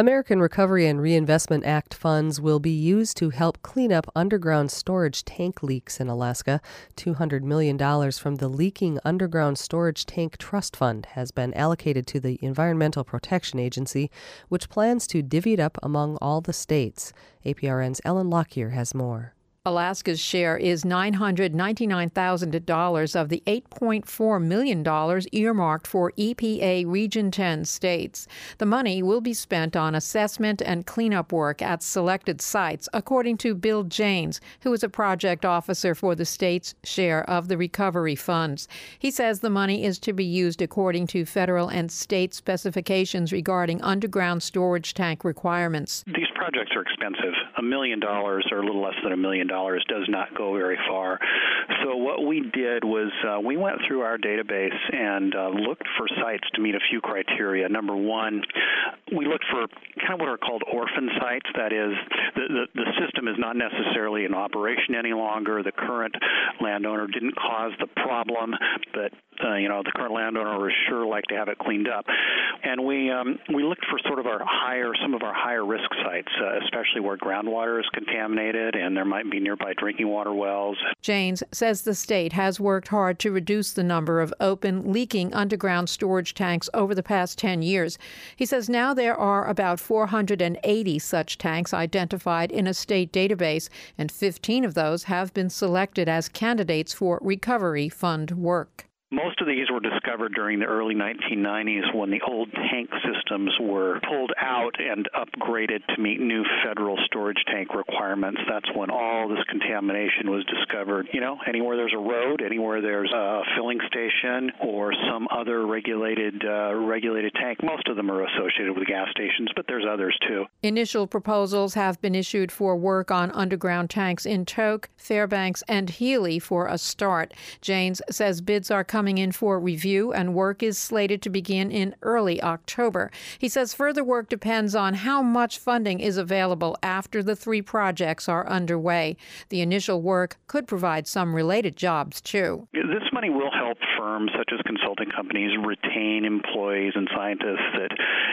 American Recovery and Reinvestment Act funds will be used to help clean up underground storage tank leaks in Alaska. $200 million from the Leaking Underground Storage Tank Trust Fund has been allocated to the Environmental Protection Agency, which plans to divvy it up among all the states. APRN's Ellen Lockyer has more. Alaska's share is $999,000 of the $8.4 million earmarked for EPA Region 10 states. The money will be spent on assessment and cleanup work at selected sites, according to Bill Janes, who is a project officer for the state's share of the recovery funds. He says the money is to be used according to federal and state specifications regarding underground storage tank requirements. These projects are expensive. $1 million or a little less than $1 million does not go very far. So what we did was we went through our database and looked for sites to meet a few criteria. Number one, we looked for kind of what are called orphan sites. That is, the system is not necessarily in operation any longer. The current landowner didn't cause the problem, but the current landowner would sure like to have it cleaned up. And we looked for some of our higher risk sites, especially where groundwater is contaminated and there might be nearby drinking water wells. Janes says the state has worked hard to reduce the number of open, leaking underground storage tanks over the past 10 years. He says now there are about 480 such tanks identified in a state database, and 15 of those have been selected as candidates for recovery fund work. Most of these were discovered during the early 1990s when the old tank systems were pulled out and upgraded to meet new federal storage tank requirements. That's when all this contamination was discovered. Anywhere there's a road, anywhere there's a filling station or some other regulated tank, most of them are associated with gas stations, but there's others too. Initial proposals have been issued for work on underground tanks in Tok, Fairbanks, and Healy for a start. Janes says bids are coming in for review and work is slated to begin in early October. He says further work depends on how much funding is available after the three projects are underway. The initial work could provide some related jobs, too. This money will help firms such as consulting companies retain employees and scientists that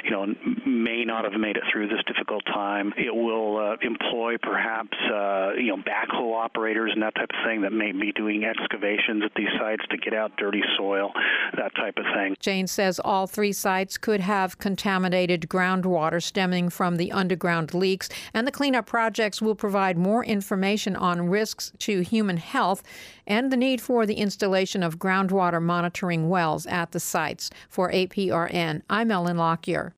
may not have made it through this difficult time. It will employ perhaps backhoe operators and that type of thing that may be doing excavations at these sites to get out dirty soil, that type of thing. Janes says all three sites could have contaminated groundwater stemming from the underground leaks, and the cleanup projects will provide more information on risks to human health and the need for the installation of groundwater monitoring wells at the sites. For APRN, I'm Ellen Lockyer.